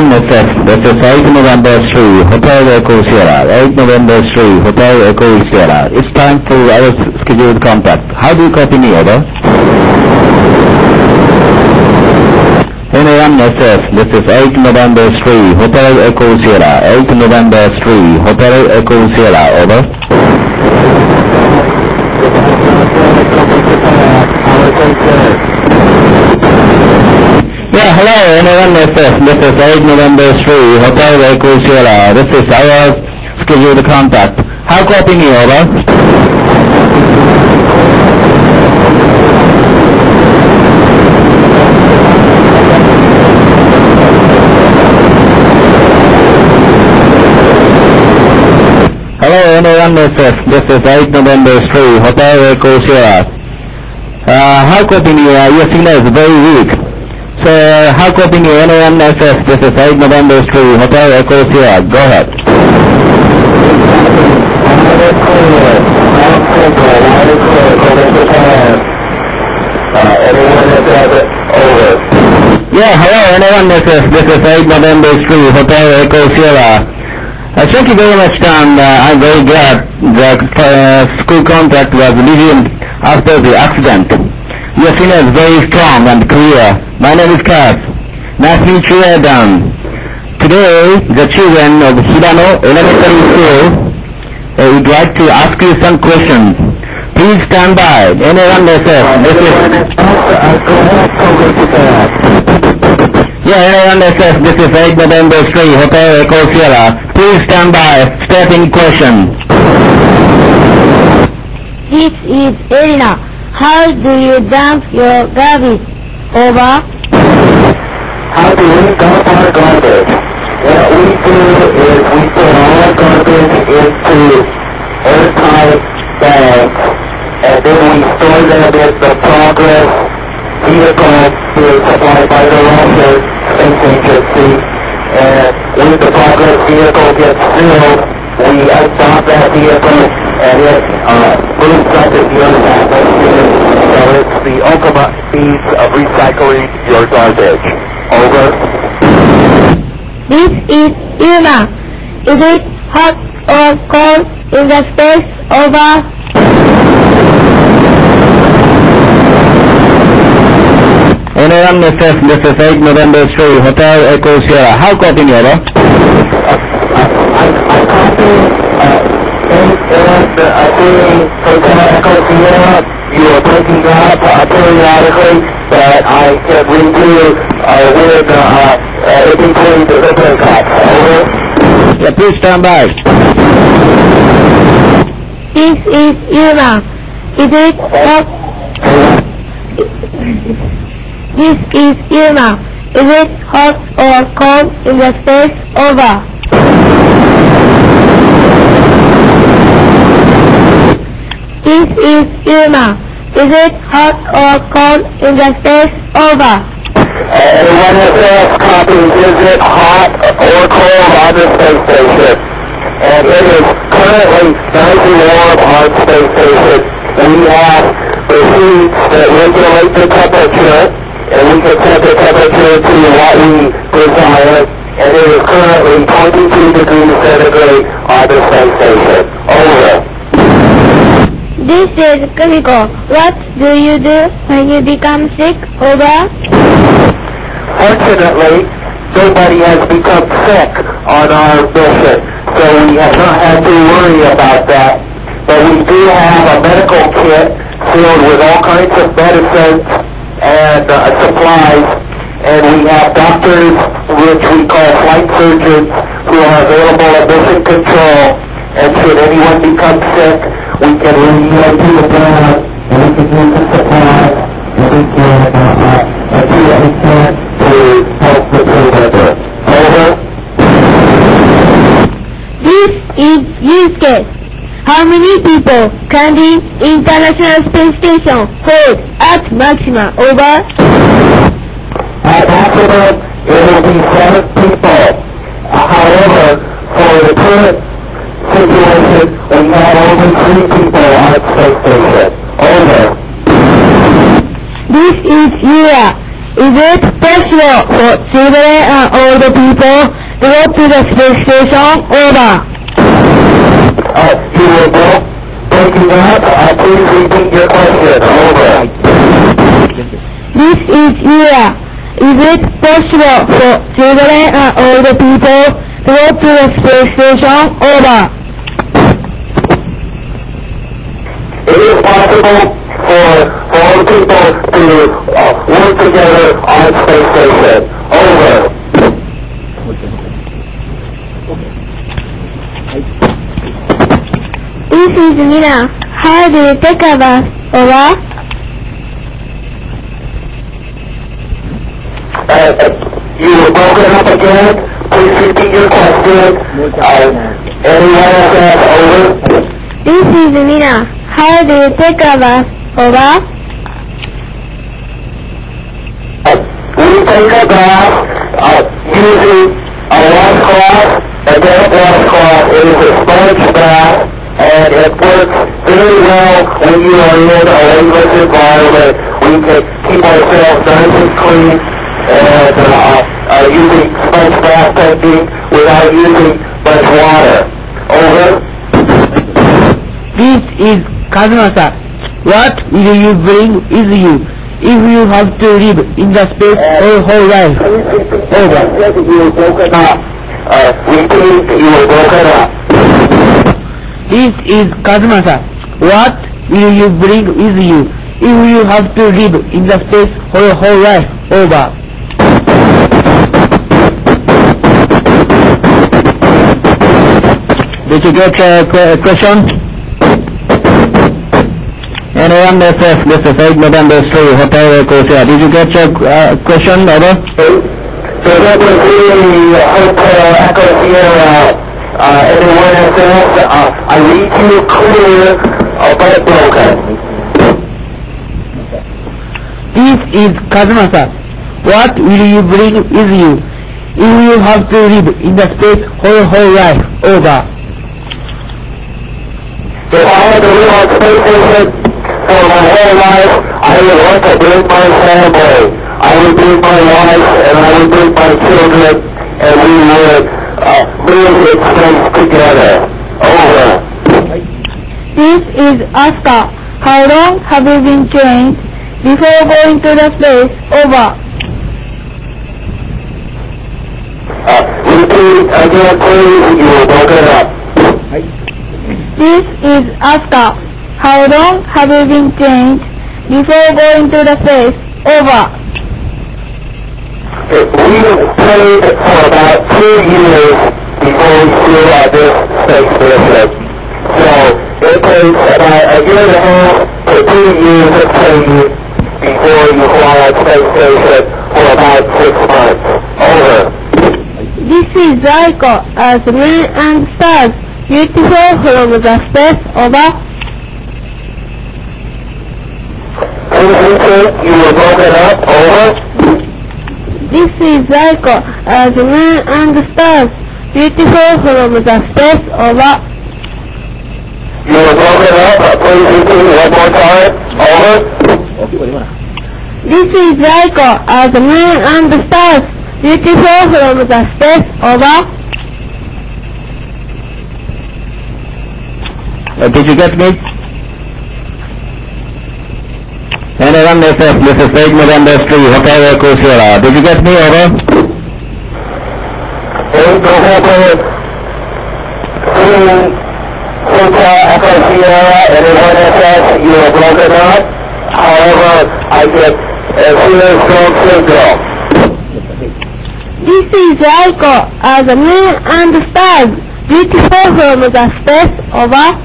SS, this is 8 November 3, Hotel Echo Sierra, 8 November 3, Hotel Echo Sierra. It's time for our scheduled contact. How do you copy me, over? Anyone SS, this is 8 November 3, Hotel Echo Sierra, 8 November 3, Hotel Echo Sierra, over. Yeah, hello, anyone SS, this is 8 November 3, Hotel Echo Sierra, this is our scheduled contact. How copy me, over? Hello, anyone SS, this is 8 November 3, Hotel Echo Sierra. How copy me, your signal is very weak. So, how copy me, anyone SS, this is 8 November 3, Hotel Echo Sierra. Go ahead. Yeah, hello, anyone SS, this is 8 November 3, Hotel Echo Sierra. Thank you very much, Tom. I'm very glad the school contact was resumed after the accident. Your signal is very strong and clear. My name is Kaz. Nice to meet you, Adam. Today, the children of Hirano Elementary School would like to ask you some questions. Please stand by. Anyone that says this is... Yeah, anyone that says this is 8 November 3, Hotel Echo Sierra. Please stand by. Step in question. This is Elena. How do you dump your garbage? Over. How do we dump our garbage? What we do is we put all our garbage into airtight bags, and then we store them in the Progress vehicle supplied by the Rocket Space Agency. And when the Progress vehicle gets filled, we unstop that vehicle and it moves up in the other atmosphere. So it's the ultimate means of recycling your garbage. Over. This is Irma. Is it hot or cold in the space? Over. Anyone that says this is 8 November 3, Hotel Echo Sierra. How copy me, over? I copy and I think Hotel Echo Sierra, you are breaking up periodically, but I can redo when in between the different cuts. Over. Yeah, please stand by. This is Irma. Is it hot? This is Irma. Is it hot or cold in the space? Over. This is Irma. Is it hot or cold in the space? Over. Anyone that says copies, is it hot or cold on the space station? And it is currently nice and warm on space station. We have machines that regulate the temperature, and we can set the temperature to what we desire, and it is currently 22 degrees centigrade on the space station. Over. This is Kumiko. What do you do when you become sick? Over. Fortunately, nobody has become sick on our mission, so we have not had to worry about that. But we do have a medical kit filled with all kinds of medicines and supplies, and we have doctors, which we call flight surgeons, who are available at mission control, and should anyone become sick, we can reunite to the ground, and we can use the supplies, and we can do what we can to help the crew member. Over. This is Yusuke. How many people can the International Space Station hold at maximum? Over. At maximum, it will be 7 people. However, for the current situation, we have only 3 people on the space station. Over. This is Yura. Is it possible for children and older people to go to the space station? Over. You were breaking up. Please repeat your question. Over. This is Ira. Is it possible for children and older people to go to the space station? Over. It is possible for all people to work together on space station. Over. This is Nina. How do you take a bath? Over. You were broken up again. Please repeat your question. Anyone else ask? Over. This is Nina. How do you take a bath? Over. We take a bath using a washcloth, a damp washcloth. It is a sponge bath, and it works very well when you are in a weightless environment. We can keep ourselves nice and clean and using sponge bath technique without using much water. Over. This is Kazuma-san. What will you bring with you if you have to live in the space your whole life? Over. Repeat, you were broken up. This is Kazuma-san. What will you bring with you if you have to live in the space for your whole life? Over. Did you get a question? Anyone? This is 8 November Street, Hotel Ecosia. Did you get your question? Over. So that was the Hotel Ecosia. Anyone else? I read you clear, but broken. This is Kazuma-san. What will you bring with you if you have to live in the space for your whole life? Over. If I had to live on space station for my whole life, I would want to bring my family. I would bring my wife and I would bring my children, and we would live in space together. Over. This is Asuka. How long have you been trained before going to the space? Over. Repeat again, please. You were broken up. This is Asuka. How long have you been trained before going to the space? Over. We played for about 2 years before we flew on this space mission. So it takes about a year and a half to 2 years of training before you fly on space station for about 6 months. Over. This is Zaiko as Moon and Stars. Beautiful from the space. Over. You were broken up. Over. This is Zaiko as Moon and Stars. Beautiful from the space. Over. You were broken up. Please repeat one more time. Over. This is Zaiko as Moon and Stars. Beautiful from the space. Over. Did you get me? Anyone? This is 8 November Street, Hotel Ecosia. Did you get me? Over. 8 November Street, Hotel Ecosia. Anyone else? You were broken up. However, I get a clear strong signal. This is Zaiko as the Moon and Stars. Beautiful from the space. Over.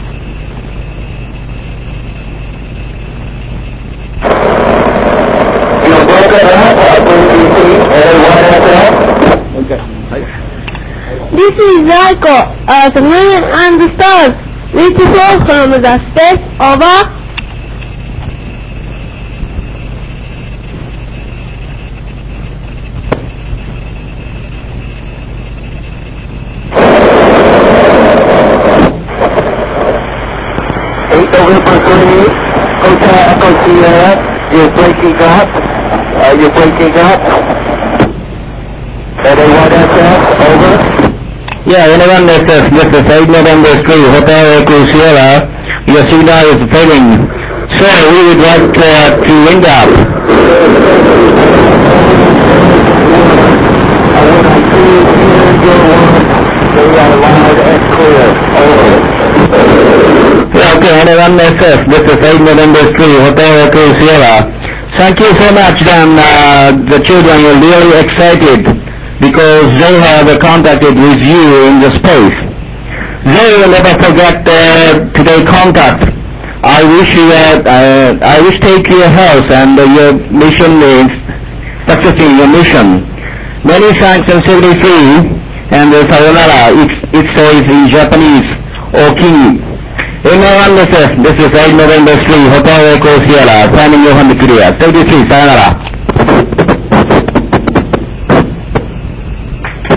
You're broken up. Anyone else? This is Zaiko as the Moon and Stars. Beautiful from the space. Over. Hotel Ecosia is breaking up. You're breaking up. LA1SF, over. Yeah, LA1SF, this is 8 November Street, Hotel Echo Sierra. Your signal is failing. So we would like to ring up. They are loud and clear. Over. Yeah, okay, LA1SF, this is 8 November Street, Hotel Echo Sierra. Thank you so much, Dan. The children are really excited because they have contacted with you in the space. They will never forget today's contact. I wish take your health and your mission is successing your mission. Many thanks and 73 and sayonara. It says in Japanese, Okini. LA1SF, this is 8 November Street, Hotel Echo Sierra, signing you on the clear. 73, sayonara.